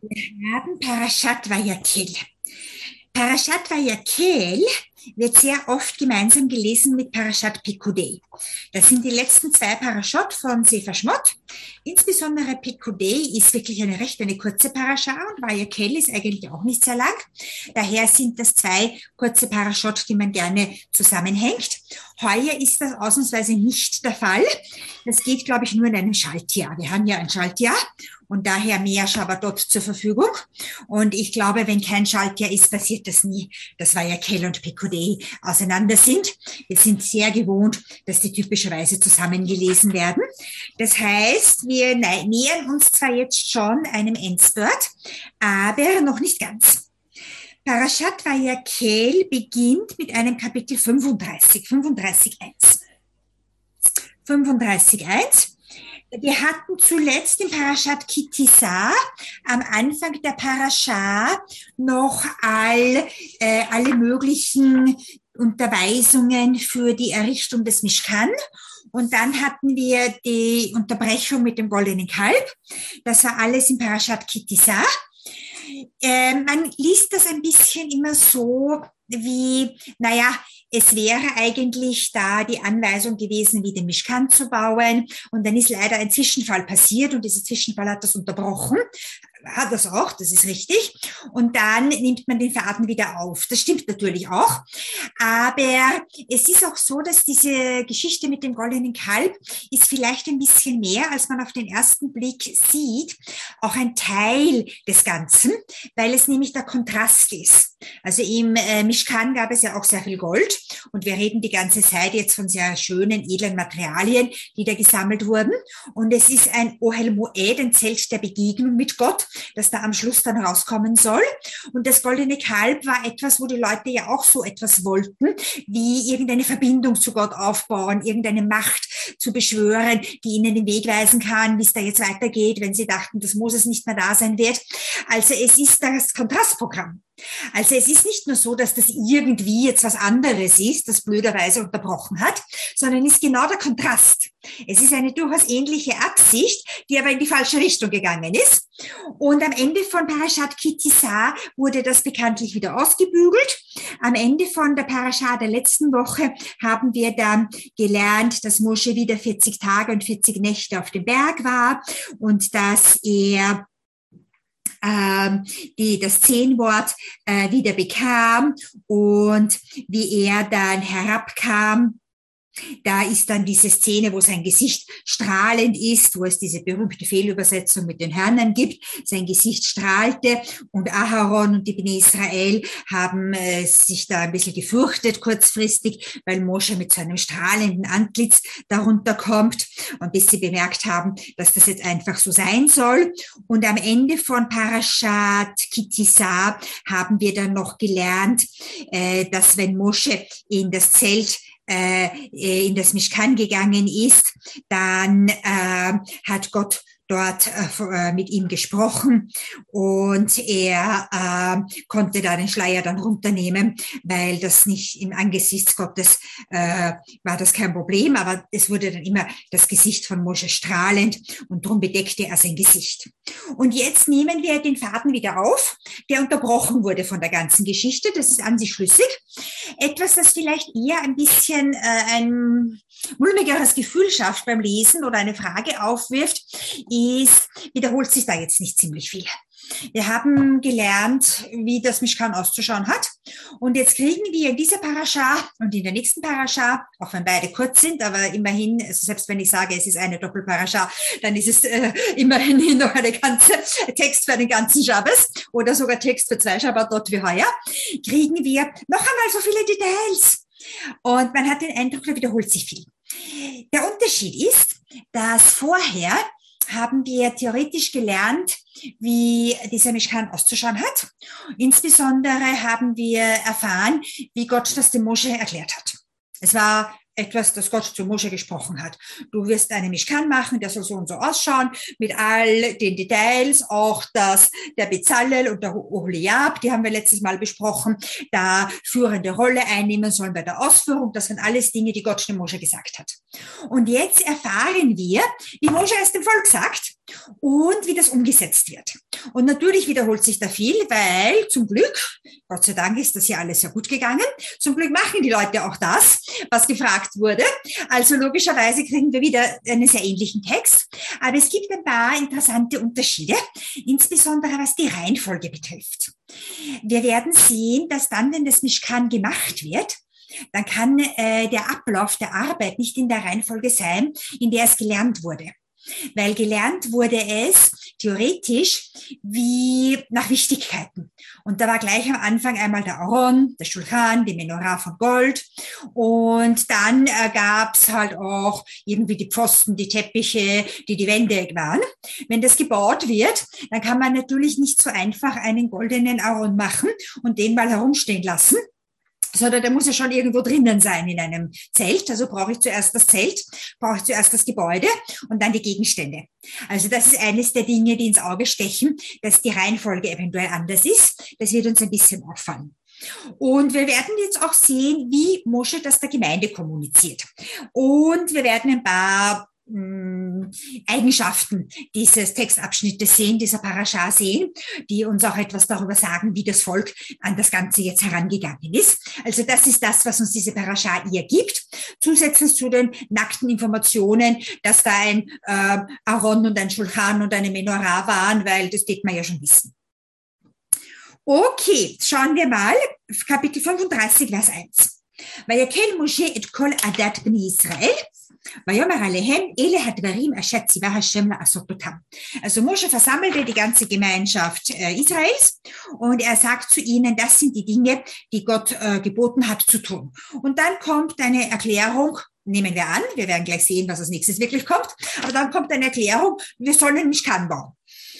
Wir haben Parashat Vayakhel. Parashat Vayakhel wird sehr oft gemeinsam gelesen mit Parashat Pekudei. Das sind die letzten zwei Parashot von Sefer Shmot. Insbesondere Pekudei ist wirklich eine kurze Parasha und Vayakhel ist eigentlich auch nicht sehr lang. Daher sind das zwei kurze Parashot, die man gerne zusammenhängt. Heuer ist das ausnahmsweise nicht der Fall. Das geht, glaube ich, nur in einem Schaltjahr. Wir haben ja ein Schaltjahr und daher mehr Schabbatot zur Verfügung. Und ich glaube, wenn kein Schaltjahr ist, passiert das nie, dass Vayakhel und Pekudei auseinander sind. Wir sind sehr gewohnt, dass die typischerweise zusammengelesen werden. Das heißt, wir nähern uns zwar jetzt schon einem Endspurt, aber noch nicht ganz. Parashat Vayakhel beginnt mit einem Kapitel 35, 35.1. 35.1. Wir hatten zuletzt im Parashat Ki-Tisa am Anfang der Parascha noch alle möglichen Unterweisungen für die Errichtung des Mishkan. Und dann hatten wir die Unterbrechung mit dem goldenen Kalb. Das war alles im Parashat Ki-Tisa. Man liest das ein bisschen immer so wie, naja, es wäre eigentlich da die Anweisung gewesen, wie den Mishkan zu bauen. Und dann ist leider ein Zwischenfall passiert und dieser Zwischenfall hat das unterbrochen. Hat das auch, das ist richtig. Und dann nimmt man den Faden wieder auf. Das stimmt natürlich auch. Aber es ist auch so, dass diese Geschichte mit dem goldenen Kalb ist vielleicht ein bisschen mehr, als man auf den ersten Blick sieht, auch ein Teil des Ganzen, weil es nämlich der Kontrast ist. Also im Mishkan gab es ja auch sehr viel Gold und wir reden die ganze Zeit jetzt von sehr schönen, edlen Materialien, die da gesammelt wurden. Und es ist ein Ohel Moed, ein Zelt der Begegnung mit Gott, das da am Schluss dann rauskommen soll. Und das goldene Kalb war etwas, wo die Leute ja auch so etwas wollten, wie irgendeine Verbindung zu Gott aufbauen, irgendeine Macht zu beschwören, die ihnen den Weg weisen kann, wie es da jetzt weitergeht, wenn sie dachten, dass Moses nicht mehr da sein wird. Also es ist das Kontrastprogramm. Also es ist nicht nur so, dass das irgendwie jetzt was anderes ist, das blöderweise unterbrochen hat, sondern ist genau der Kontrast. Es ist eine durchaus ähnliche Absicht, die aber in die falsche Richtung gegangen ist. Und am Ende von Parashat Ki-Tisa wurde das bekanntlich wieder ausgebügelt. Am Ende von der Parasha der letzten Woche haben wir dann gelernt, dass Mosche wieder 40 Tage und 40 Nächte auf dem Berg war und dass er das Zehnwort wieder bekam und wie er dann herabkam. Da ist dann diese Szene, wo sein Gesicht strahlend ist, wo es diese berühmte Fehlübersetzung mit den Hörnern gibt. Sein Gesicht strahlte und Aharon und die Bnei Israel haben sich da ein bisschen gefürchtet kurzfristig, weil Mosche mit seinem strahlenden Antlitz darunter kommt und bis sie bemerkt haben, dass das jetzt einfach so sein soll. Und am Ende von Parashat Ki-Tisa haben wir dann noch gelernt, dass wenn Mosche in das Zelt in das Mishkan gegangen ist, dann hat Gott dort mit ihm gesprochen und er konnte da den Schleier dann runternehmen, weil das nicht im Angesicht Gottes war das kein Problem, aber es wurde dann immer das Gesicht von Mosche strahlend und darum bedeckte er sein Gesicht. Und jetzt nehmen wir den Faden wieder auf, der unterbrochen wurde von der ganzen Geschichte. Das ist an sich schlüssig. Etwas, das vielleicht eher ein bisschen ein mulmigeres Gefühl schafft beim Lesen oder eine Frage aufwirft, ist, wiederholt sich da jetzt nicht ziemlich viel. Wir haben gelernt, wie das Mishkan auszuschauen hat. Und jetzt kriegen wir in dieser Parascha und in der nächsten Parascha, auch wenn beide kurz sind, aber immerhin, also selbst wenn ich sage, es ist eine Doppelparascha, dann ist es immerhin noch eine ganze Text für den ganzen Schabbos oder sogar Text für 2 Schabbatot wie heuer, kriegen wir noch einmal so viele Details. Und man hat den Eindruck, da wiederholt sich viel. Der Unterschied ist, dass vorher haben wir theoretisch gelernt, wie dieser Mishkan auszuschauen hat. Insbesondere haben wir erfahren, wie Gott das dem Mosche erklärt hat. Es war etwas, das Gott zu Mosche gesprochen hat. Du wirst einen Mischkan machen, der soll so und so ausschauen, mit all den Details, auch dass der Bezalel und der Oholiab, die haben wir letztes Mal besprochen, da führende Rolle einnehmen sollen bei der Ausführung. Das sind alles Dinge, die Gott dem Mosche gesagt hat. Und jetzt erfahren wir, wie Mosche es dem Volk sagt und wie das umgesetzt wird. Und natürlich wiederholt sich da viel, weil zum Glück, Gott sei Dank ist das hier alles sehr gut gegangen, zum Glück machen die Leute auch das, was gefragt wurde. Also logischerweise kriegen wir wieder einen sehr ähnlichen Text. Aber es gibt ein paar interessante Unterschiede, insbesondere was die Reihenfolge betrifft. Wir werden sehen, dass dann, wenn das Mischkan gemacht wird, dann kann der Ablauf der Arbeit nicht in der Reihenfolge sein, in der es gelernt wurde. Weil gelernt wurde es theoretisch wie nach Wichtigkeiten. Und da war gleich am Anfang einmal der Aaron, der Schulchan, die Menorah von Gold. Und dann gab's halt auch irgendwie die Pfosten, die Teppiche, die Wände waren. Wenn das gebaut wird, dann kann man natürlich nicht so einfach einen goldenen Aaron machen und den mal herumstehen lassen, sondern der muss ja schon irgendwo drinnen sein in einem Zelt. Also brauche ich zuerst das Zelt, brauche ich zuerst das Gebäude und dann die Gegenstände. Also das ist eines der Dinge, die ins Auge stechen, dass die Reihenfolge eventuell anders ist. Das wird uns ein bisschen auffallen. Und wir werden jetzt auch sehen, wie Mosche das der Gemeinde kommuniziert. Und wir werden ein paar Eigenschaften dieses Textabschnittes sehen, dieser Parascha sehen, die uns auch etwas darüber sagen, wie das Volk an das Ganze jetzt herangegangen ist. Also das ist das, was uns diese Parascha ihr gibt. Zusätzlich zu den nackten Informationen, dass da ein Aaron und ein Schulchan und eine Menorah waren, weil das wird man ja schon wissen. Okay, schauen wir mal, Kapitel 35, Vers 1. ויקל משה את כל עדת בני ישראל, ויאמר עליהם, אלה הדברים אשר ציווה השם לעשות אותם. Also Mosche versammelte die ganze Gemeinschaft Israels und er sagt zu ihnen, das sind die Dinge, die Gott geboten hat zu tun. Und dann kommt eine Erklärung, nehmen wir an, wir werden gleich sehen, was als nächstes wirklich kommt, aber dann kommt eine Erklärung, wir sollen einen Mischkan bauen.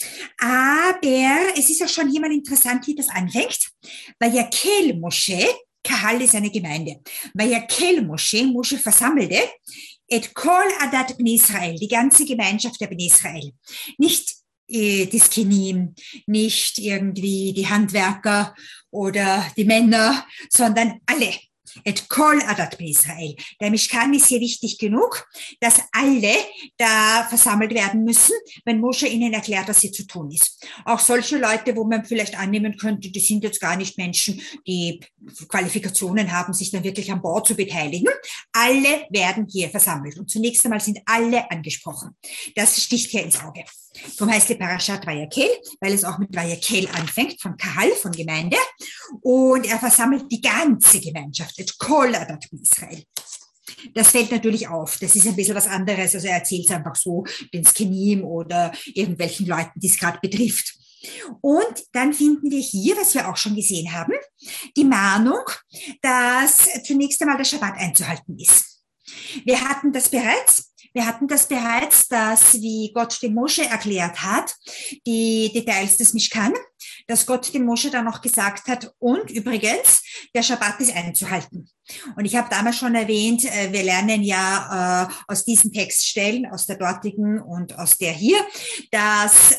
Aber es ist auch schon hier mal interessant, wie das anfängt, weil Yakel Moshe, Kahal ist eine Gemeinde, weil Yakel Moshe, Moshe versammelte, et kol adat bnei Israel, die ganze Gemeinschaft der Bnei Israel. Nicht die Skenim, nicht irgendwie die Handwerker oder die Männer, sondern alle. Et kol adat bnei Israel. Der Mischkan ist hier wichtig genug, dass alle da versammelt werden müssen, wenn Mosche ihnen erklärt, was hier zu tun ist. Auch solche Leute, wo man vielleicht annehmen könnte, die sind jetzt gar nicht Menschen, die Qualifikationen haben, sich dann wirklich am Bau zu beteiligen. Alle werden hier versammelt. Und zunächst einmal sind alle angesprochen. Das sticht hier ins Auge. Darum heißt die Parashat Vayakel, weil es auch mit Vayakel anfängt, von Kahal, von Gemeinde. Und er versammelt die ganze Gemeinschaft, et kol adat Israel. Das fällt natürlich auf. Das ist ein bisschen was anderes. Also er erzählt es einfach so den Skenim oder irgendwelchen Leuten, die es gerade betrifft. Und dann finden wir hier, was wir auch schon gesehen haben, die Mahnung, dass zunächst einmal der Schabbat einzuhalten ist. Wir hatten das bereits, dass, wie Gott dem Mosche erklärt hat, die Details des Mischkan, dass Gott dem Mosche dann noch gesagt hat, und übrigens, der Schabbat ist einzuhalten. Und ich habe damals schon erwähnt, wir lernen ja aus diesen Textstellen, aus der dortigen und aus der hier, dass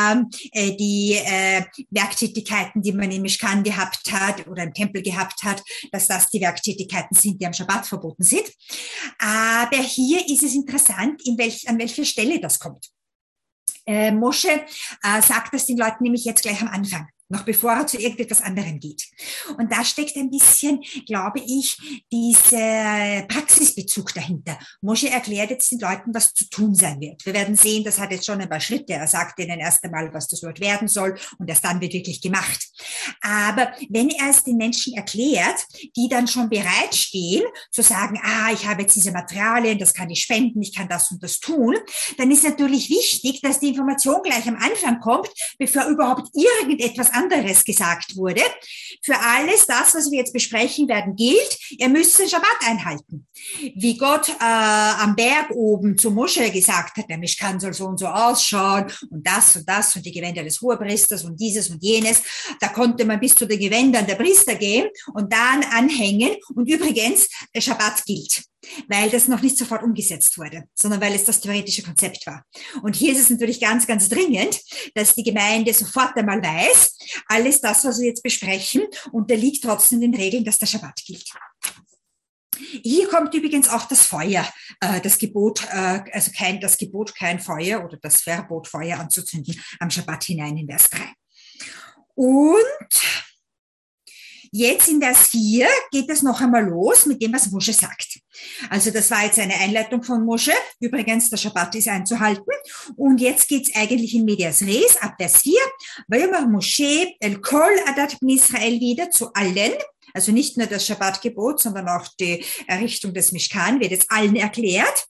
die Werktätigkeiten, die man im Mischkan gehabt hat oder im Tempel gehabt hat, dass das die Werktätigkeiten sind, die am Schabbat verboten sind. Aber hier ist es interessant, an welcher Stelle das kommt. Mosche sagt das den Leuten nämlich jetzt gleich am Anfang, noch bevor er zu irgendetwas anderem geht. Und da steckt ein bisschen, glaube ich, dieser Praxisbezug dahinter. Mosche erklärt jetzt den Leuten, was zu tun sein wird. Wir werden sehen, das hat jetzt schon ein paar Schritte. Er sagt ihnen erst einmal, was das Wort werden soll und erst dann wird wirklich gemacht. Aber wenn er es den Menschen erklärt, die dann schon bereitstehen, zu sagen, ich habe jetzt diese Materialien, das kann ich spenden, ich kann das und das tun, dann ist natürlich wichtig, dass die Information gleich am Anfang kommt, bevor überhaupt irgendetwas anderes gesagt wurde. Für alles das, was wir jetzt besprechen werden, gilt, ihr müsst den Schabbat einhalten. Wie Gott am Berg oben zu Mosche gesagt hat, der Mischkan soll so und so ausschauen und das und die Gewänder des Hohepriesters und dieses und jenes. Da konnte man bis zu den Gewändern der Priester gehen und dann anhängen. Und übrigens, der Schabbat gilt. weil das noch nicht sofort umgesetzt wurde, sondern weil es das theoretische Konzept war. Und hier ist es natürlich ganz, ganz dringend, dass die Gemeinde sofort einmal weiß, alles das, was wir jetzt besprechen, unterliegt trotzdem den Regeln, dass der Schabbat gilt. Hier kommt übrigens auch das Feuer, das Gebot, das Gebot, kein Feuer oder das Verbot, Feuer anzuzünden, am Schabbat hinein in Vers 3. Und jetzt in Vers 4 geht es noch einmal los mit dem, was Mosche sagt. Also das war jetzt eine Einleitung von Mosche. Übrigens, der Schabbat ist einzuhalten. Und jetzt geht's eigentlich in Medias Res, ab Vers 4. Vayomer Moshe el kol adat bnei Israel wieder zu allen. Also nicht nur das Schabbatgebot, sondern auch die Errichtung des Mishkan wird jetzt allen erklärt.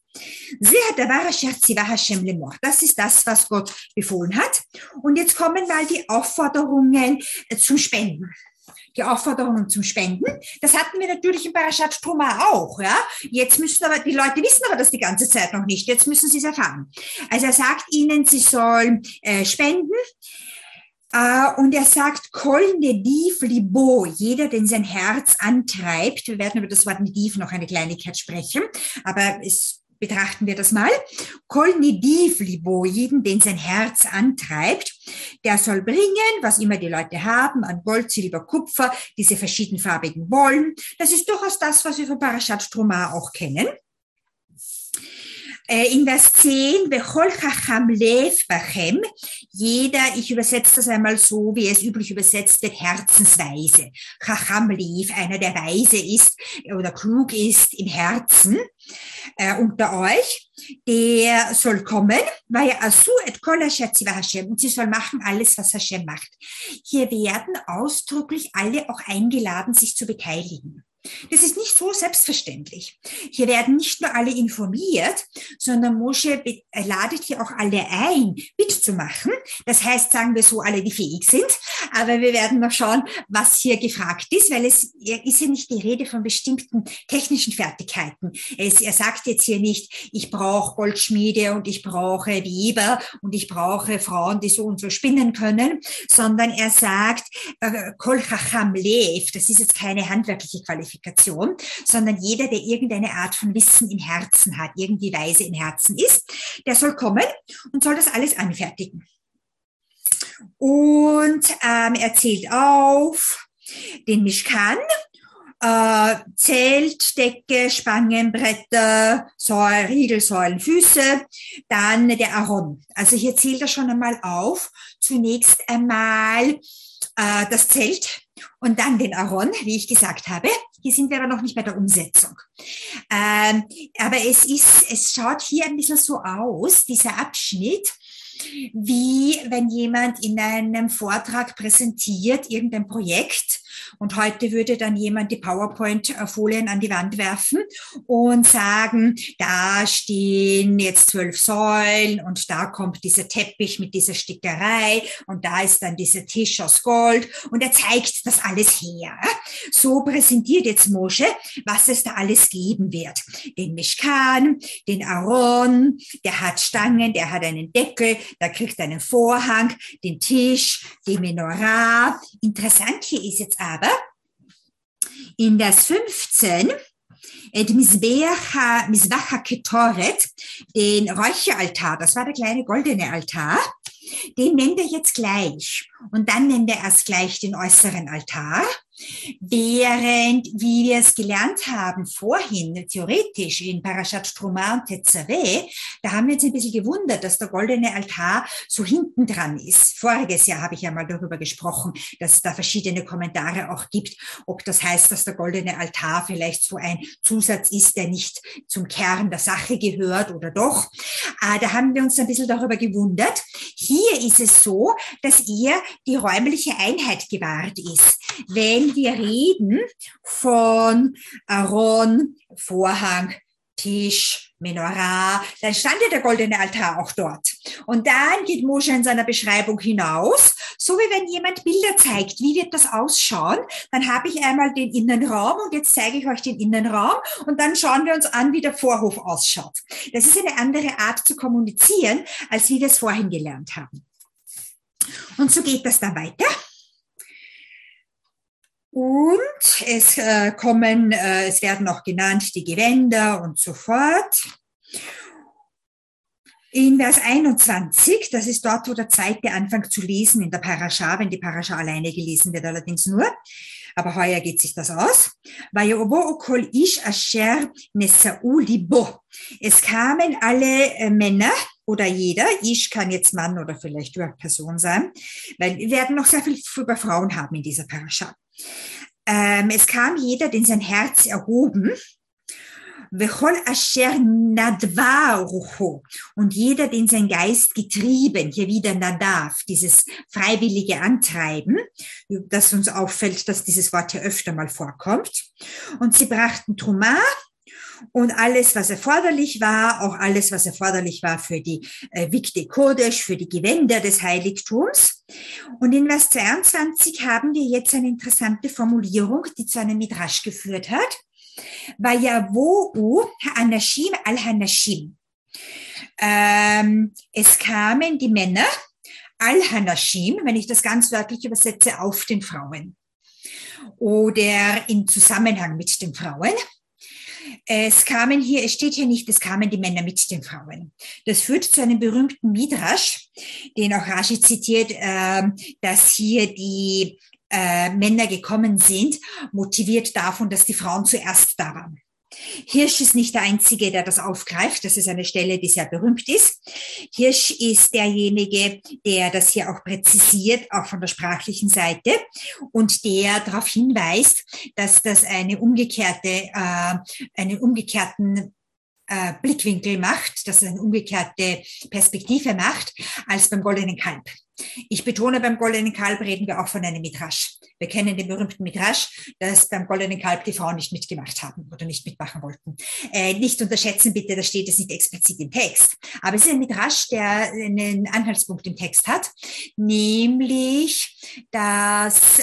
Das ist das, was Gott befohlen hat. Und jetzt kommen mal die Aufforderungen zum Spenden. Die Aufforderungen zum Spenden. Das hatten wir natürlich in Parashat Truma auch, ja. Jetzt müssen aber, die Leute wissen aber das die ganze Zeit noch nicht. Jetzt müssen sie es erfahren. Also er sagt ihnen, sie sollen spenden. Und er sagt, Kol nediv libo, jeder, den sein Herz antreibt. Wir werden über das Wort nediv noch eine Kleinigkeit sprechen, aber betrachten wir das mal. Kol nediv libo, jeden, den sein Herz antreibt, der soll bringen, was immer die Leute haben, an Gold, Silber, Kupfer, diese verschiedenfarbigen Wollen. Das ist durchaus das, was wir von Parashat Truma auch kennen. In Vers 10, Bechol Chacham Lev Bachem, jeder, ich übersetze das einmal so, wie es üblich übersetzt wird, herzensweise. Chacham Lev, einer, der weise ist oder klug ist im Herzen unter euch, der soll kommen, weil Asu et kol Hashem Hashem, und sie soll machen alles, was Hashem macht. Hier werden ausdrücklich alle auch eingeladen, sich zu beteiligen. Das ist nicht so selbstverständlich. Hier werden nicht nur alle informiert, sondern Moshe ladet hier auch alle ein, mitzumachen. Das heißt, sagen wir so, alle, die fähig sind. Aber wir werden noch schauen, was hier gefragt ist, weil es ist ja nicht die Rede von bestimmten technischen Fertigkeiten. Er sagt jetzt hier nicht, ich brauche Goldschmiede und ich brauche Weber und ich brauche Frauen, die so und so spinnen können, sondern er sagt, Kol Chacham Lev, das ist jetzt keine handwerkliche Qualifikation, sondern jeder, der irgendeine Art von Wissen im Herzen hat, irgendwie weise im Herzen ist, der soll kommen und soll das alles anfertigen. Und er zählt auf den Mishkan, Zelt, Decke, Spangen, Bretter, Riegel, Säulen, Füße, dann der Aaron. Also hier zählt er schon einmal auf. Zunächst einmal das Zelt und dann den Aaron, wie ich gesagt habe. Hier sind wir aber noch nicht bei der Umsetzung. Aber es schaut hier ein bisschen so aus, dieser Abschnitt, wie wenn jemand in einem Vortrag präsentiert irgendein Projekt und heute würde dann jemand die PowerPoint-Folien an die Wand werfen und sagen, da stehen jetzt 12 Säulen und da kommt dieser Teppich mit dieser Stickerei und da ist dann dieser Tisch aus Gold und er zeigt das alles her. So präsentiert jetzt Moshe, was es da alles geben wird. Den Mishkan, den Aaron, der hat Stangen, der hat einen Deckel, der kriegt einen Vorhang, den Tisch, die Menorah. Interessant hier ist jetzt aber, in Vers 15, Mizbeach HaKetoret, den Räucheraltar, das war der kleine goldene Altar, den nennt er jetzt gleich. Und dann nennt er erst gleich den äußeren Altar. Während, wie wir es gelernt haben vorhin, theoretisch in Parashat Truma und Tetzaveh, da haben wir uns ein bisschen gewundert, dass der goldene Altar so hinten dran ist. Voriges Jahr habe ich ja mal darüber gesprochen, dass es da verschiedene Kommentare auch gibt, ob das heißt, dass der goldene Altar vielleicht so ein Zusatz ist, der nicht zum Kern der Sache gehört oder doch. Da haben wir uns ein bisschen darüber gewundert. Hier ist es so, dass eher die räumliche Einheit gewahrt ist. Wenn wir reden von Aaron, Vorhang, Tisch, Menorah, dann stand ja der goldene Altar auch dort. Und dann geht Moshe in seiner Beschreibung hinaus, so wie wenn jemand Bilder zeigt, wie wird das ausschauen, dann habe ich einmal den Innenraum und jetzt zeige ich euch den Innenraum und dann schauen wir uns an, wie der Vorhof ausschaut. Das ist eine andere Art zu kommunizieren, als wie wir es vorhin gelernt haben. Und so geht das dann weiter. Und es es werden auch genannt die Gewänder und so fort. In Vers 21, das ist dort, wo der zweite anfängt zu lesen in der Parascha, wenn die Parascha alleine gelesen wird, allerdings nur. Aber heuer geht sich das aus. Es kamen alle Männer oder jeder, Ish kann jetzt Mann oder vielleicht Person sein, weil wir werden noch sehr viel über Frauen haben in dieser Parascha. Es kam jeder, den sein Herz erhoben, und jeder, den sein Geist getrieben, hier wieder Nadav, dieses freiwillige Antreiben, das uns auffällt, dass dieses Wort hier öfter mal vorkommt. Und sie brachten Truma und alles, was erforderlich war, auch alles, was erforderlich war für die Vikte Kodesh, für die Gewänder des Heiligtums. Und in Vers 22 haben wir jetzt eine interessante Formulierung, die zu einem Midrash geführt hat. Vayavo'u Anashim al-Hanashim. Es kamen die Männer al-Hanashim, wenn ich das ganz wörtlich übersetze, auf den Frauen oder im Zusammenhang mit den Frauen. Es steht hier nicht, es kamen die Männer mit den Frauen. Das führt zu einem berühmten Midrash, den auch Rashi zitiert, dass hier die Männer gekommen sind, motiviert davon, dass die Frauen zuerst da waren. Hirsch ist nicht der Einzige, der das aufgreift. Das ist eine Stelle, die sehr berühmt ist. Hirsch ist derjenige, der das hier auch präzisiert, auch von der sprachlichen Seite, und der darauf hinweist, dass das einen umgekehrten Blickwinkel macht, dass es eine umgekehrte Perspektive macht, als beim goldenen Kalb. Ich betone, beim goldenen Kalb reden wir auch von einem Midrash. Wir kennen den berühmten Midrash, dass beim goldenen Kalb die Frauen nicht mitgemacht haben oder nicht mitmachen wollten. Nicht unterschätzen bitte, da steht es nicht explizit im Text. Aber es ist ein Midrash, der einen Anhaltspunkt im Text hat, nämlich, dass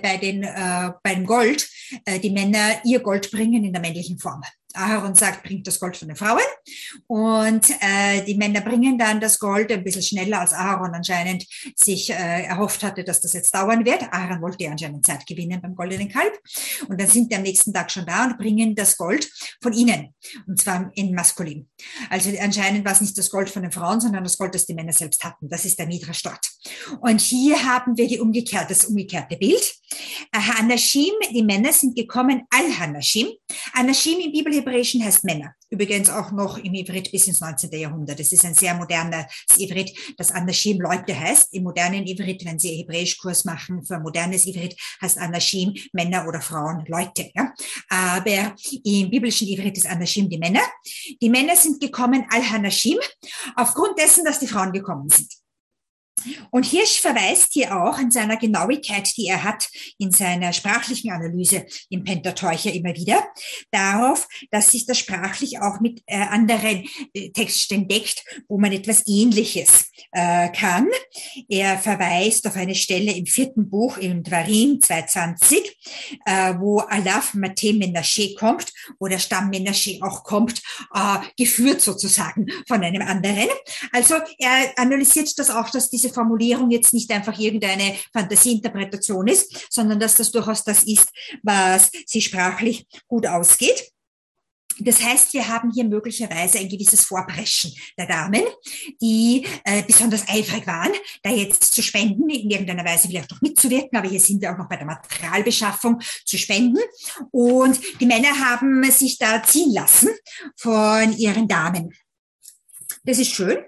beim Gold die Männer ihr Gold bringen in der männlichen Form. Aaron sagt, bringt das Gold von den Frauen, und die Männer bringen dann das Gold ein bisschen schneller, als Aaron anscheinend sich erhofft hatte, dass das jetzt dauern wird. Aaron wollte ja anscheinend Zeit gewinnen beim goldenen Kalb, und dann sind die am nächsten Tag schon da und bringen das Gold von ihnen, und zwar in maskulin. Also anscheinend war es nicht das Gold von den Frauen, sondern das Gold, das die Männer selbst hatten. Das ist der Midrash dort. Und hier haben wir das umgekehrte Bild. Hanashim, die Männer sind gekommen, Al-Hanashim. Anashim im Bibelhebräischen heißt Männer. Übrigens auch noch im Ivrit bis ins 19. Jahrhundert. Das ist ein sehr modernes Ivrit, das Anashim Leute heißt. Im modernen Ivrit, wenn Sie Hebräischkurs machen für modernes Ivrit, heißt Anashim Männer oder Frauen, Leute. Ja? Aber im biblischen Ivrit ist Anashim die Männer. Die Männer sind gekommen, Al-Hanashim, aufgrund dessen, dass die Frauen gekommen sind. Und Hirsch verweist hier auch in seiner Genauigkeit, die er hat in seiner sprachlichen Analyse im Pentateuch ja immer wieder, darauf, dass sich das sprachlich auch mit anderen Texten deckt, wo man etwas Ähnliches kann. Er verweist auf eine Stelle im 4. Buch in Dvarim 2,20, wo Alaf Mate Menashe kommt, wo der Stamm Menashe auch kommt, geführt sozusagen von einem anderen. Also er analysiert das auch, dass diese Formulierung jetzt nicht einfach irgendeine Fantasieinterpretation ist, sondern dass das durchaus das ist, was sie sprachlich gut ausgeht. Das heißt, wir haben hier möglicherweise ein gewisses Vorpreschen der Damen, die besonders eifrig waren, da jetzt zu spenden, in irgendeiner Weise vielleicht auch mitzuwirken, aber hier sind wir auch noch bei der Materialbeschaffung zu spenden. Und die Männer haben sich da ziehen lassen von ihren Damen. Das ist schön.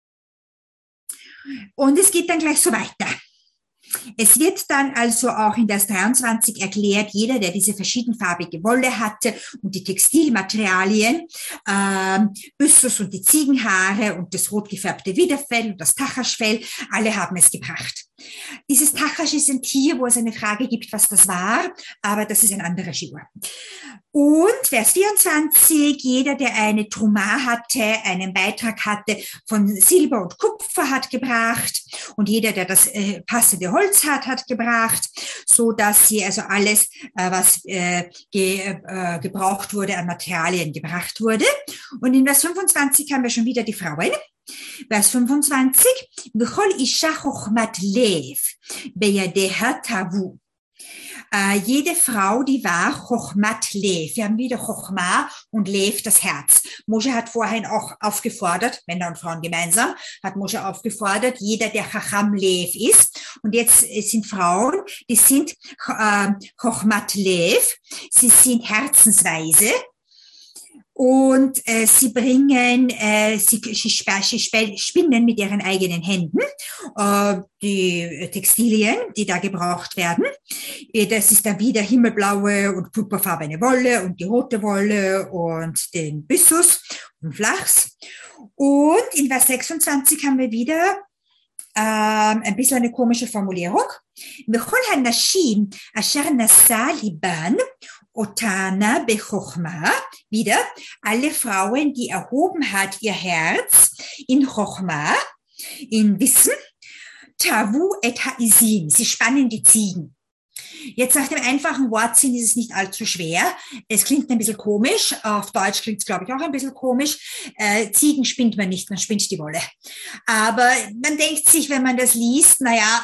Und es geht dann gleich so weiter. Es wird dann also auch in Vers 23 erklärt, jeder, der diese verschiedenfarbige Wolle hatte und die Textilmaterialien, Byssus und die Ziegenhaare und das rot gefärbte Widderfell und das Tachaschfell, alle haben es gebracht. Dieses Tachasch ist ein Tier, wo es eine Frage gibt, was das war, aber das ist ein anderer Shiur. Und Vers 24, jeder, der eine Truma hatte, einen Beitrag hatte von Silber und Kupfer hat gebracht, und jeder, der das passende Holz hat gebracht, so dass sie also alles, was gebraucht wurde, an Materialien gebracht wurde. Und in Vers 25 haben wir schon wieder die Frauen. Vers 25, B'chol isha chochmat lev beyadeha tavu. Jede Frau, die war Chochmat Lev. Wir haben wieder Chochma und Lev, das Herz. Moshe hat vorhin auch aufgefordert, Männer und Frauen gemeinsam, hat Moshe aufgefordert, jeder, der Chacham Lev ist. Und jetzt sind Frauen, die sind Chochmat Lev, sie sind herzensweise. Und sie spinnen mit ihren eigenen Händen die Textilien, die da gebraucht werden. Das ist dann wieder himmelblaue und purpurfarbene Wolle und die rote Wolle und den Byssus und Flachs. Und in Vers 26 haben wir wieder ein bisschen eine komische Formulierung. Bechol hanashim asher nasa liban Otana Bechochma, wieder, alle Frauen, die erhoben hat ihr Herz in Chochma, in Wissen, Tavu et Ha'izin, sie spannen die Ziegen. Jetzt nach dem einfachen Wortsinn ist es nicht allzu schwer. Es klingt ein bisschen komisch. Auf Deutsch klingt es, glaube ich, auch ein bisschen komisch. Ziegen spinnt man nicht, man spinnt die Wolle. Aber man denkt sich, wenn man das liest, naja,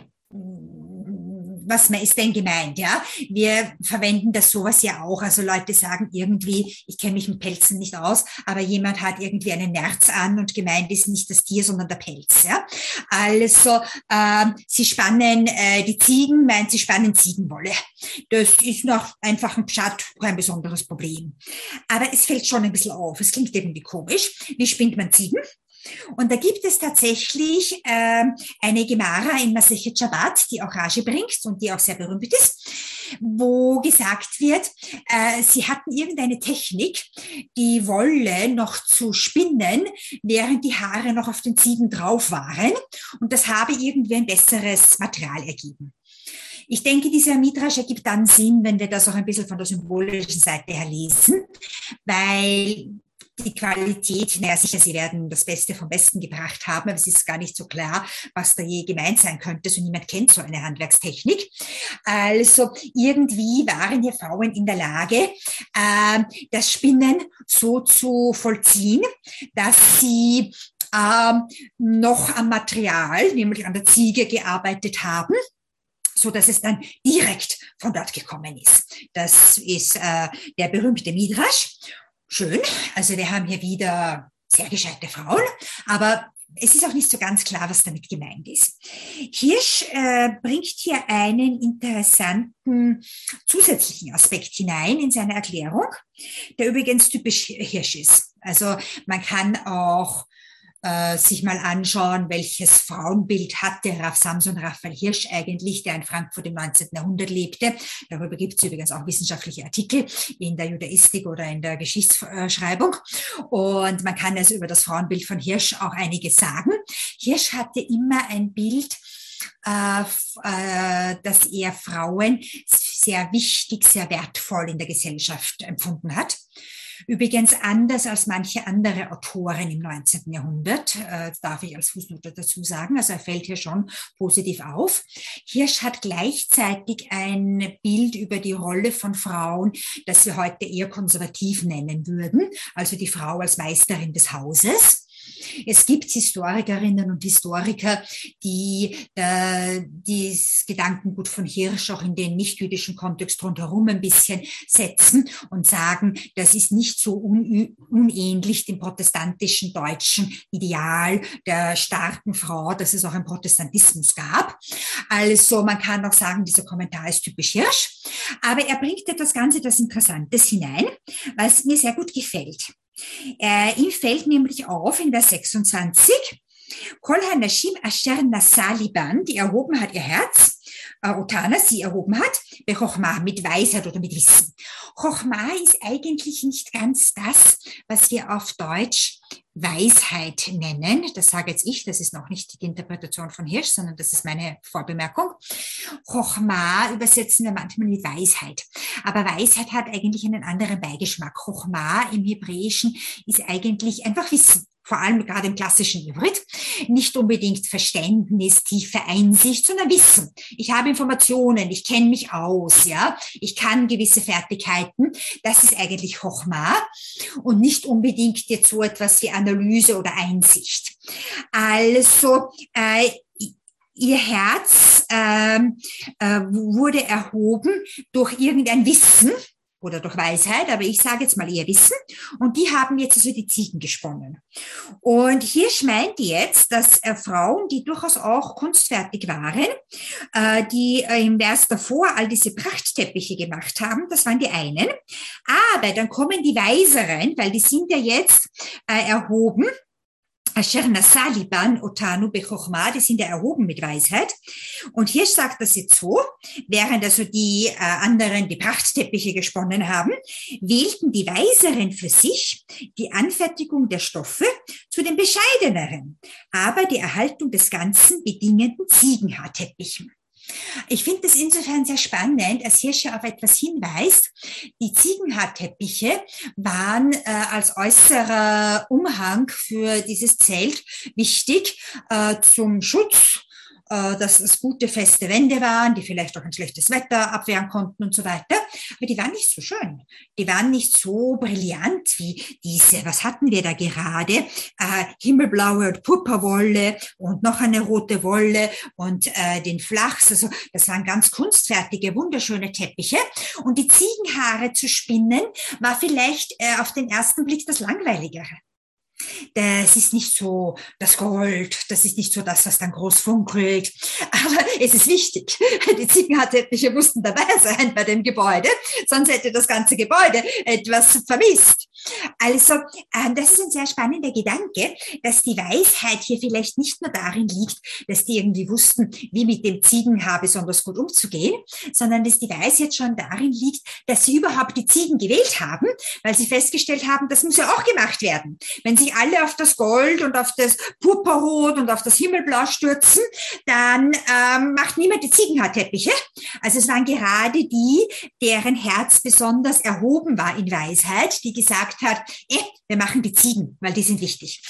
was ist denn gemeint, ja? Wir verwenden das sowas ja auch. Also Leute sagen irgendwie, ich kenne mich mit Pelzen nicht aus, aber jemand hat irgendwie einen Nerz an und gemeint ist nicht das Tier, sondern der Pelz, ja? Also, sie spannen die Ziegen, meint sie spannen Ziegenwolle. Das ist nach einfachem Pschat kein besonderes Problem. Aber es fällt schon ein bisschen auf. Es klingt irgendwie komisch. Wie spinnt man Ziegen? Und da gibt es tatsächlich eine Gemara in Masechet Shabbat, die auch Rashi bringt und die auch sehr berühmt ist, wo gesagt wird, sie hatten irgendeine Technik, die Wolle noch zu spinnen, während die Haare noch auf den Ziegen drauf waren. Und das habe irgendwie ein besseres Material ergeben. Ich denke, dieser Midrash ergibt dann Sinn, wenn wir das auch ein bisschen von der symbolischen Seite her lesen, weil die Qualität, naja, sicher, sie werden das Beste vom Besten gebracht haben, aber es ist gar nicht so klar, was da je gemeint sein könnte. So niemand kennt so eine Handwerkstechnik. Also irgendwie waren hier Frauen in der Lage, das Spinnen so zu vollziehen, dass sie noch am Material, nämlich an der Ziege, gearbeitet haben, so dass es dann direkt von dort gekommen ist. Das ist der berühmte Midrash. Schön, also wir haben hier wieder sehr gescheite Frauen, aber es ist auch nicht so ganz klar, was damit gemeint ist. Hirsch bringt hier einen interessanten zusätzlichen Aspekt hinein in seine Erklärung, der übrigens typisch Hirsch ist. Also man kann auch sich mal anschauen, welches Frauenbild hatte Rav Samson Raphael Hirsch eigentlich, der in Frankfurt im 19. Jahrhundert lebte. Darüber gibt es übrigens auch wissenschaftliche Artikel in der Judaistik oder in der Geschichtsschreibung. Und man kann also über das Frauenbild von Hirsch auch einiges sagen. Hirsch hatte immer ein Bild, dass er Frauen sehr wichtig, sehr wertvoll in der Gesellschaft empfunden hat. Übrigens anders als manche andere Autoren im 19. Jahrhundert, darf ich als Fußnote dazu sagen. Also er fällt hier schon positiv auf. Hirsch hat gleichzeitig ein Bild über die Rolle von Frauen, das wir heute eher konservativ nennen würden, also die Frau als Meisterin des Hauses. Es gibt Historikerinnen und Historiker, die das Gedankengut von Hirsch auch in den nicht-jüdischen Kontext rundherum ein bisschen setzen und sagen, das ist nicht so unähnlich dem protestantischen deutschen Ideal der starken Frau, dass es auch einen Protestantismus gab. Also man kann auch sagen, dieser Kommentar ist typisch Hirsch, aber er bringt etwas ganz Interessantes hinein, was mir sehr gut gefällt. Ihm fällt nämlich auf in Vers 26, Kol hanashim asher nasa liban, die erhoben hat ihr Herz, Otana, sie erhoben hat, Chochma, mit Weisheit oder mit Wissen. Chochma ist eigentlich nicht ganz das, was wir auf Deutsch Weisheit nennen. Das sage jetzt ich, das ist noch nicht die Interpretation von Hirsch, sondern das ist meine Vorbemerkung. Chochma übersetzen wir manchmal mit Weisheit. Aber Weisheit hat eigentlich einen anderen Beigeschmack. Chochma im Hebräischen ist eigentlich einfach Wissen. Vor allem gerade im klassischen Ivrit, nicht unbedingt Verständnis, tiefe Einsicht, sondern Wissen. Ich habe Informationen, ich kenne mich aus, ja, ich kann gewisse Fertigkeiten. Das ist eigentlich Chochma und nicht unbedingt jetzt so etwas wie Analyse oder Einsicht. Also ihr Herz wurde erhoben durch irgendein Wissen oder durch Weisheit, aber ich sage jetzt mal eher Wissen. Und die haben jetzt also die Ziegen gesponnen. Und Hirsch meint jetzt, dass Frauen, die durchaus auch kunstfertig waren, die im Vers davor all diese Prachtteppiche gemacht haben, das waren die einen. Aber dann kommen die Weiseren, weil die sind ja jetzt erhoben. Asher Nasa Liban Otanu Bechochma, die sind ja erhoben mit Weisheit. Und hier sagt das jetzt so, während also die anderen die Prachtteppiche gesponnen haben, wählten die Weiseren für sich die Anfertigung der Stoffe zu den bescheideneren, aber die Erhaltung des Ganzen bedingenden Ziegenhaarteppichen. Ich finde das insofern sehr spannend, als Hirscher auf etwas hinweist. Die Ziegenhaarteppiche waren als äußerer Umhang für dieses Zelt wichtig zum Schutz, dass es gute, feste Wände waren, die vielleicht auch ein schlechtes Wetter abwehren konnten und so weiter. Aber die waren nicht so schön. Die waren nicht so brillant wie diese, was hatten wir da gerade? Himmelblaue und Purpurwolle und noch eine rote Wolle und den Flachs. Also das waren ganz kunstfertige, wunderschöne Teppiche. Und die Ziegenhaare zu spinnen, war vielleicht auf den ersten Blick das Langweiligere. Das ist nicht so das Gold, das ist nicht so das, was dann groß funkelt, aber es ist wichtig. Die Ziegenhaarteppiche mussten dabei sein bei dem Gebäude, sonst hätte das ganze Gebäude etwas vermisst. Also, das ist ein sehr spannender Gedanke, dass die Weisheit hier vielleicht nicht nur darin liegt, dass die irgendwie wussten, wie mit dem Ziegenhaar besonders gut umzugehen, sondern dass die Weisheit schon darin liegt, dass sie überhaupt die Ziegen gewählt haben, weil sie festgestellt haben, das muss ja auch gemacht werden. Wenn sich alle auf das Gold und auf das Purpurrot und auf das Himmelblau stürzen, dann macht niemand die Ziegenhaarteppiche. Also es waren gerade die, deren Herz besonders erhoben war in Weisheit, die gesagt hat, wir machen die Ziegen, weil die sind wichtig.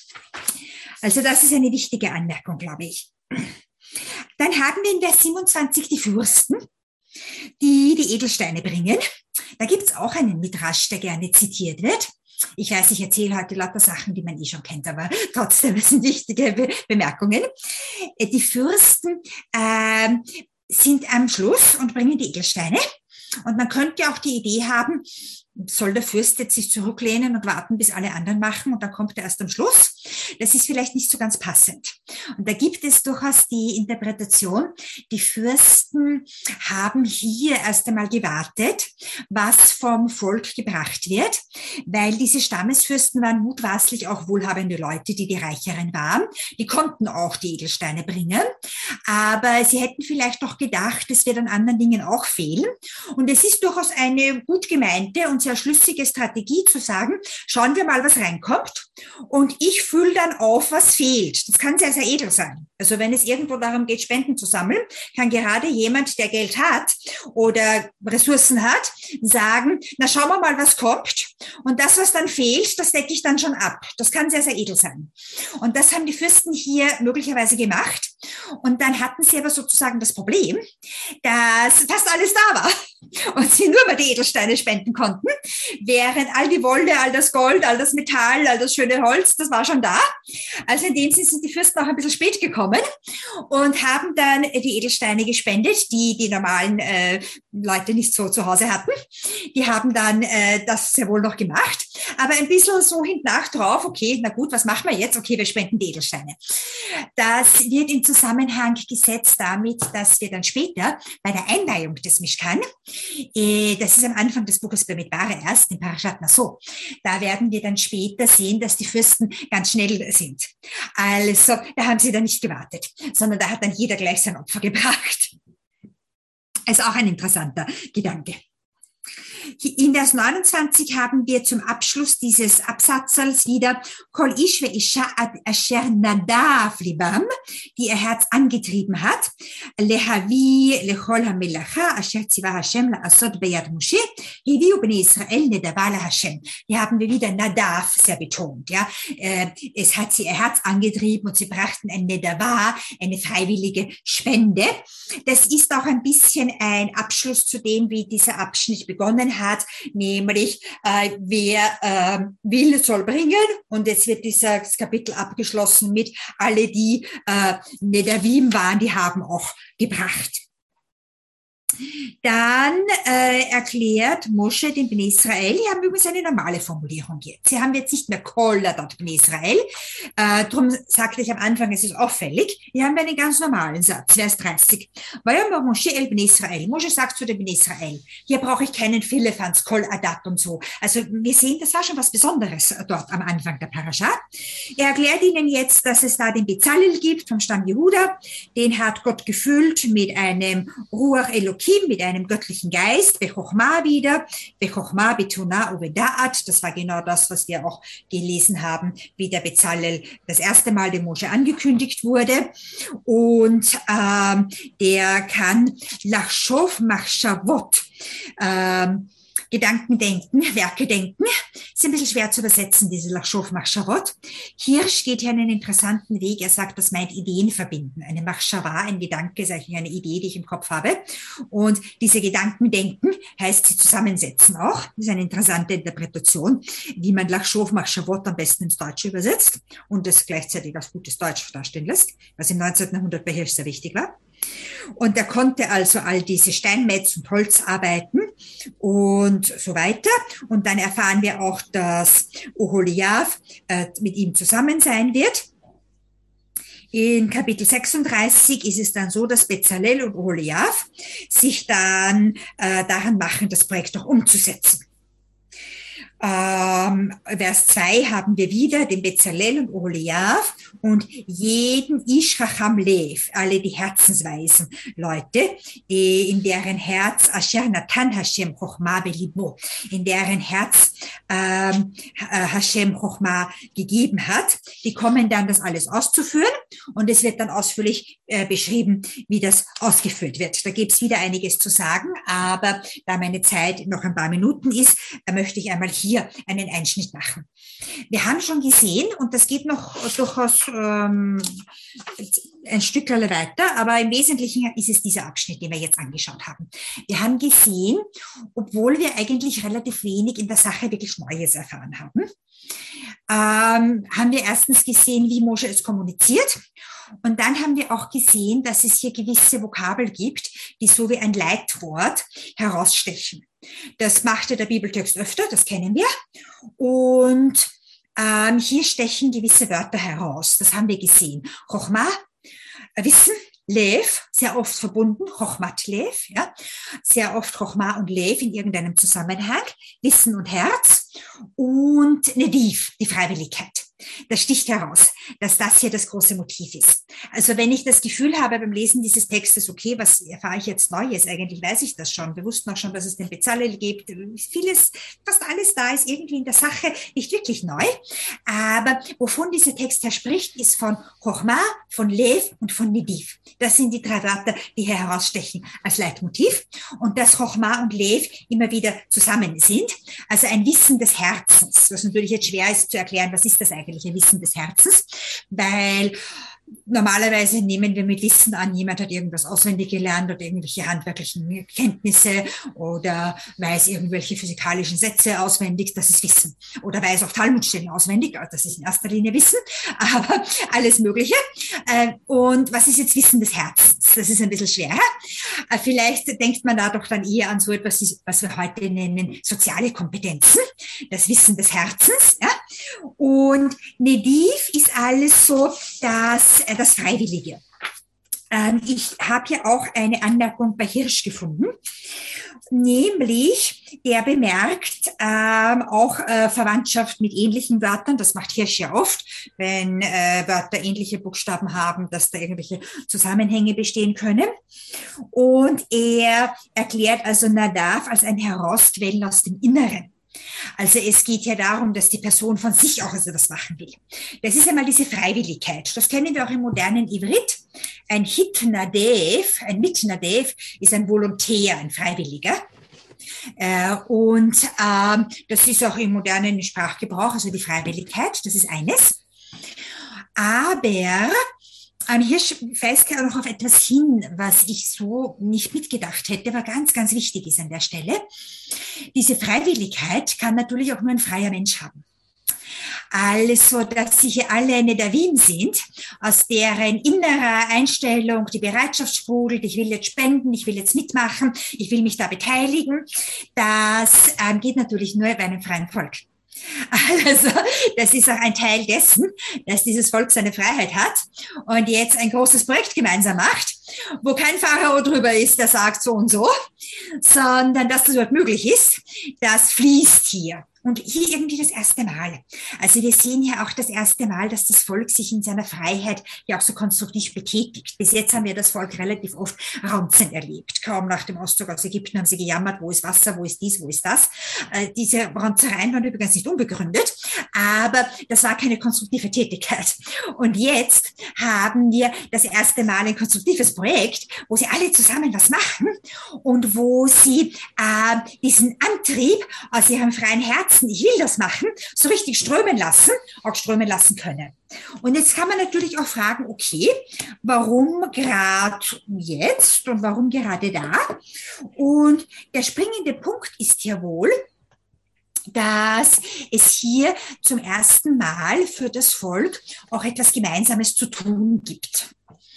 Also das ist eine wichtige Anmerkung, glaube ich. Dann haben wir in Vers 27 die Fürsten, die die Edelsteine bringen. Da gibt es auch einen Midrasch, der gerne zitiert wird. Ich weiß, ich erzähle heute lauter Sachen, die man schon kennt, aber trotzdem sind wichtige Bemerkungen. Die Fürsten sind am Schluss und bringen die Edelsteine. Und man könnte auch die Idee haben, soll der Fürst jetzt sich zurücklehnen und warten, bis alle anderen machen und dann kommt er erst am Schluss. Das ist vielleicht nicht so ganz passend. Und da gibt es durchaus die Interpretation, die Fürsten haben hier erst einmal gewartet, was vom Volk gebracht wird, weil diese Stammesfürsten waren mutmaßlich auch wohlhabende Leute, die Reicheren waren. Die konnten auch die Edelsteine bringen, aber sie hätten vielleicht auch gedacht, es wird an anderen Dingen auch fehlen. Und es ist durchaus eine gut gemeinte und sehr schlüssige Strategie zu sagen, schauen wir mal, was reinkommt und ich fülle dann auf, was fehlt. Das kann sehr, sehr edel sein. Also wenn es irgendwo darum geht, Spenden zu sammeln, kann gerade jemand, der Geld hat oder Ressourcen hat, sagen, na schauen wir mal, was kommt und das, was dann fehlt, das decke ich dann schon ab. Das kann sehr, sehr edel sein. Und das haben die Fürsten hier möglicherweise gemacht und dann hatten sie aber sozusagen das Problem, dass fast alles da war und sie nur mal die Edelsteine spenden konnten, während all die Wolle, all das Gold, all das Metall, all das schöne Holz, das war schon da. Also in dem Sinne sind die Fürsten auch ein bisschen spät gekommen und haben dann die Edelsteine gespendet, die die normalen Leute nicht so zu Hause hatten. Die haben dann das sehr wohl noch gemacht, aber ein bisschen so hintnach drauf, okay, na gut, was machen wir jetzt? Okay, wir spenden die Edelsteine. Das wird in Zusammenhang gesetzt damit, dass wir dann später bei der Einweihung des Mishkan, das ist am Anfang des Buches Bamidbar erst, in Parashat Naso, da werden wir dann später sehen, dass die Fürsten ganz schnell sind. Also, da haben sie dann nicht gewartet, sondern da hat dann jeder gleich sein Opfer gebracht. Ist auch ein interessanter Gedanke. In Vers 29 haben wir zum Abschluss dieses Absatzes wieder Kol ish ve isha asher nadav libam, die ihr Herz angetrieben hat, lehavi lechol hamelacha asher tziva Hashem la'asot beyad Moshe, hiviu bnei Israel nedava la Hashem. Hier haben wir wieder Nadav sehr betont. Ja, es hat sie ihr Herz angetrieben und sie brachten ein Nedava, eine freiwillige Spende. Das ist auch ein bisschen ein Abschluss zu dem, wie dieser Abschnitt begonnen bekommen hat, nämlich wer will, soll bringen. Und jetzt wird dieses Kapitel abgeschlossen mit alle, die Nedavim waren, die haben auch gebracht. Dann erklärt Mosche den Bnei Israel, die haben übrigens eine normale Formulierung jetzt. Sie haben jetzt nicht mehr Kol Adat Bnei Israel. Darum sagte ich am Anfang, es ist auffällig. Hier haben wir einen ganz normalen Satz, Vers 30. Moshe el Bnei Israel. Mosche sagt zu den Bnei Israel, hier brauche ich keinen Philippans, Kol Adat und so. Also wir sehen, das war schon was Besonderes dort am Anfang der Parascha. Er erklärt ihnen jetzt, dass es da den Bezalel gibt vom Stamm Jehuda. Den hat Gott gefüllt mit einem Ruach Elohim, mit einem göttlichen Geist, Bechochma wieder, Bechochma, Betuna, Uvedaat. Das war genau das, was wir auch gelesen haben, wie der Bezalel das erste Mal dem Mosche angekündigt wurde. Und der kann Lachshov Machshavot, Gedanken denken, Werke denken. Ist ein bisschen schwer zu übersetzen, diese Lachshov Machshavot. Hirsch geht hier einen interessanten Weg. Er sagt, das meint Ideen verbinden. Eine Machshava, ein Gedanke, ist eigentlich eine Idee, die ich im Kopf habe. Und diese Gedanken denken heißt sie zusammensetzen auch. Das ist eine interessante Interpretation, wie man Lachshov Machshavot am besten ins Deutsche übersetzt und das gleichzeitig als gutes Deutsch darstellen lässt, was im 19. Jahrhundert bei Hirsch sehr wichtig war. Und er konnte also all diese Steinmetz- und Holzarbeiten und so weiter. Und dann erfahren wir auch, dass Oholiav mit ihm zusammen sein wird. In Kapitel 36 ist es dann so, dass Bezalel und Oholiav sich dann daran machen, das Projekt auch umzusetzen. Vers 2 haben wir wieder den Bezalel und Oholiav und jeden Ish Chacham Lev, alle die herzensweisen Leute, in deren Herz Asher Natan Hashem Chochma Belibo, in deren Herz Hashem Chochma gegeben hat, die kommen dann, das alles auszuführen und es wird dann ausführlich beschrieben, wie das ausgeführt wird. Da gibt's wieder einiges zu sagen, aber da meine Zeit noch ein paar Minuten ist, möchte ich einmal hier einen Einschnitt machen. Wir haben schon gesehen, und das geht noch durchaus ein Stück weiter, aber im Wesentlichen ist es dieser Abschnitt, den wir jetzt angeschaut haben. Wir haben gesehen, obwohl wir eigentlich relativ wenig in der Sache wirklich Neues erfahren haben, haben wir erstens gesehen, wie Mosche es kommuniziert. Und dann haben wir auch gesehen, dass es hier gewisse Vokabel gibt, die so wie ein Leitwort herausstechen. Das machte der Bibeltext öfter, das kennen wir. Und hier stechen gewisse Wörter heraus. Das haben wir gesehen. Chochma, Wissen, Lev, sehr oft verbunden, Chochmat Lev, ja, sehr oft Chochma und Lev in irgendeinem Zusammenhang, Wissen und Herz und Nediv, die Freiwilligkeit. Das sticht heraus, dass das hier das große Motiv ist. Also wenn ich das Gefühl habe beim Lesen dieses Textes, okay, was erfahre ich jetzt Neues? Eigentlich weiß ich das schon. Wir wussten auch schon, dass es den Bezalel gibt. Vieles, fast alles da ist irgendwie in der Sache nicht wirklich neu. Aber wovon dieser Text her spricht, ist von Chochma, von Lev und von Nediv. Das sind die drei Wörter, die hier herausstechen als Leitmotiv. Und dass Chochma und Lev immer wieder zusammen sind. Also ein Wissen des Herzens, was natürlich jetzt schwer ist zu erklären, was ist das eigentlich? Wissen des Herzens, weil normalerweise nehmen wir mit Wissen an, jemand hat irgendwas auswendig gelernt oder irgendwelche handwerklichen Kenntnisse oder weiß irgendwelche physikalischen Sätze auswendig, das ist Wissen. Oder weiß auch Talmudstellen auswendig, das ist in erster Linie Wissen, aber alles Mögliche. Und was ist jetzt Wissen des Herzens? Das ist ein bisschen schwerer. Vielleicht denkt man da doch dann eher an so etwas, was wir heute nennen, soziale Kompetenzen, das Wissen des Herzens. Ja? Und Nediv ist alles so, dass das Freiwillige. Ich habe hier auch eine Anmerkung bei Hirsch gefunden, nämlich der bemerkt auch Verwandtschaft mit ähnlichen Wörtern. Das macht Hirsch ja oft, wenn Wörter ähnliche Buchstaben haben, dass da irgendwelche Zusammenhänge bestehen können. Und er erklärt also Nadav als ein Herausquellen aus dem Inneren. Also es geht ja darum, dass die Person von sich auch also das machen will. Das ist einmal diese Freiwilligkeit. Das kennen wir auch im modernen Ivrit. Ein Hitnadev, ein Mitnadev ist ein Volontär, ein Freiwilliger. Und das ist auch im modernen Sprachgebrauch, also die Freiwilligkeit, das ist eines. Aber hier weist er noch auf etwas hin, was ich so nicht mitgedacht hätte, aber ganz, ganz wichtig ist an der Stelle. Diese Freiwilligkeit kann natürlich auch nur ein freier Mensch haben. Also, dass sie hier alle eine der Wien sind, aus deren innerer Einstellung die Bereitschaft sprudelt, ich will jetzt spenden, ich will jetzt mitmachen, ich will mich da beteiligen, das geht natürlich nur bei einem freien Volk. Also, das ist auch ein Teil dessen, dass dieses Volk seine Freiheit hat und jetzt ein großes Projekt gemeinsam macht, wo kein Pharao drüber ist, der sagt so und so, sondern dass das überhaupt möglich ist, das fließt hier. Und hier irgendwie das erste Mal. Also wir sehen hier auch das erste Mal, dass das Volk sich in seiner Freiheit ja auch so konstruktiv betätigt. Bis jetzt haben wir das Volk relativ oft raunzend erlebt. Kaum nach dem Auszug aus Ägypten haben sie gejammert, wo ist Wasser, wo ist dies, wo ist das. Diese Raunzereien waren übrigens nicht unbegründet, aber das war keine konstruktive Tätigkeit. Und jetzt haben wir das erste Mal ein konstruktives Projekt, wo sie alle zusammen was machen und wo sie diesen Antrieb aus ihrem freien Herzen, ich will das machen, so richtig strömen lassen, auch strömen lassen können. Und jetzt kann man natürlich auch fragen, okay, warum gerade jetzt und warum gerade da? Und der springende Punkt ist ja wohl, dass es hier zum ersten Mal für das Volk auch etwas Gemeinsames zu tun gibt.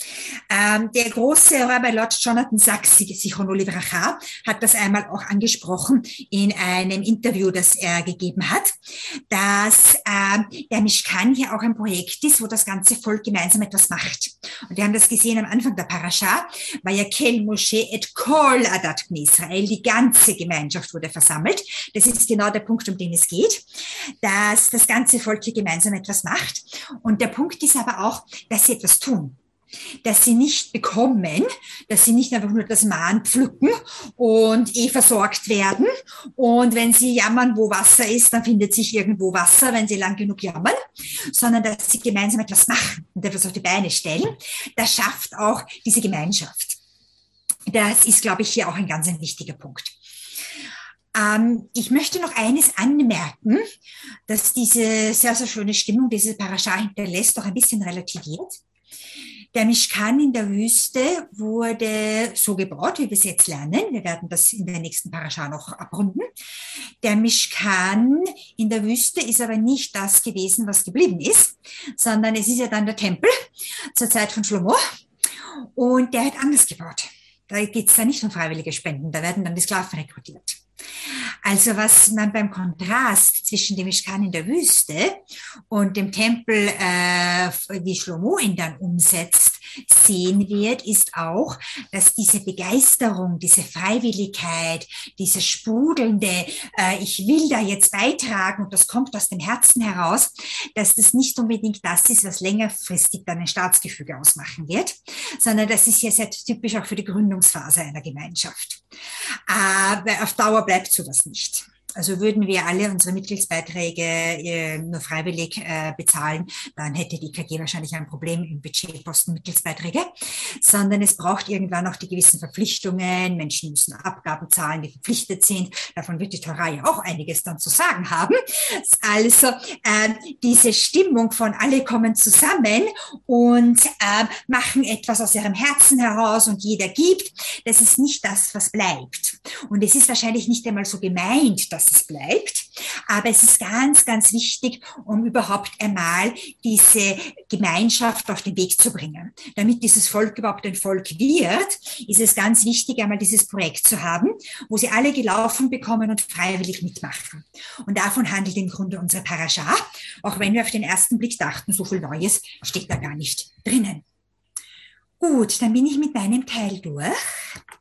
Der große Rabbi Lord Jonathan Sacks, Zichrono Livracha, hat das einmal auch angesprochen in einem Interview, das er gegeben hat, dass der Mishkan hier auch ein Projekt ist, wo das ganze Volk gemeinsam etwas macht. Und wir haben das gesehen am Anfang der Parasha, Vayakel Moshe et kol adat Bnei Israel, die ganze Gemeinschaft wurde versammelt. Das ist genau der Punkt, um den es geht, dass das ganze Volk hier gemeinsam etwas macht. Und der Punkt ist aber auch, dass sie etwas tun. Dass sie nicht bekommen, dass sie nicht einfach nur das Mahn pflücken und versorgt werden. Und wenn sie jammern, wo Wasser ist, dann findet sich irgendwo Wasser, wenn sie lang genug jammern, sondern dass sie gemeinsam etwas machen und etwas auf die Beine stellen. Das schafft auch diese Gemeinschaft. Das ist, glaube ich, hier auch ein ganz ein wichtiger Punkt. Ich möchte noch eines anmerken, dass diese sehr, sehr schöne Stimmung, diese Parascha hinterlässt, auch ein bisschen relativiert. Der Mishkan in der Wüste wurde so gebaut, wie wir es jetzt lernen. Wir werden das in der nächsten Parascha noch abrunden. Der Mishkan in der Wüste ist aber nicht das gewesen, was geblieben ist, sondern es ist ja dann der Tempel zur Zeit von Shlomo. Und der wird anders gebaut. Da geht es dann nicht um freiwillige Spenden, da werden dann die Sklaven rekrutiert. Also was man beim Kontrast zwischen dem Mishkan in der Wüste und dem Tempel, wie Shlomo ihn dann umsetzt, sehen wird, ist auch, dass diese Begeisterung, diese Freiwilligkeit, dieses sprudelnde, ich will da jetzt beitragen und das kommt aus dem Herzen heraus, dass das nicht unbedingt das ist, was längerfristig dann ein Staatsgefüge ausmachen wird, sondern das ist ja sehr typisch auch für die Gründungsphase einer Gemeinschaft. Aber auf Dauer bleibt sowas nicht. Also würden wir alle unsere Mitgliedsbeiträge nur freiwillig bezahlen, dann hätte die KG wahrscheinlich ein Problem im Budgetposten Mitgliedsbeiträge, sondern es braucht irgendwann auch die gewissen Verpflichtungen. Menschen müssen Abgaben zahlen, die verpflichtet sind. Davon wird die Torah ja auch einiges dann zu sagen haben. Also diese Stimmung von alle kommen zusammen und machen etwas aus ihrem Herzen heraus und jeder gibt, das ist nicht das, was bleibt. Und es ist wahrscheinlich nicht einmal so gemeint, dass es bleibt. Aber es ist ganz, ganz wichtig, um überhaupt einmal diese Gemeinschaft auf den Weg zu bringen. Damit dieses Volk überhaupt ein Volk wird, ist es ganz wichtig, einmal dieses Projekt zu haben, wo sie alle gelaufen bekommen und freiwillig mitmachen. Und davon handelt im Grunde unsere Parascha, auch wenn wir auf den ersten Blick dachten, so viel Neues steht da gar nicht drinnen. Gut, dann bin ich mit meinem Teil durch.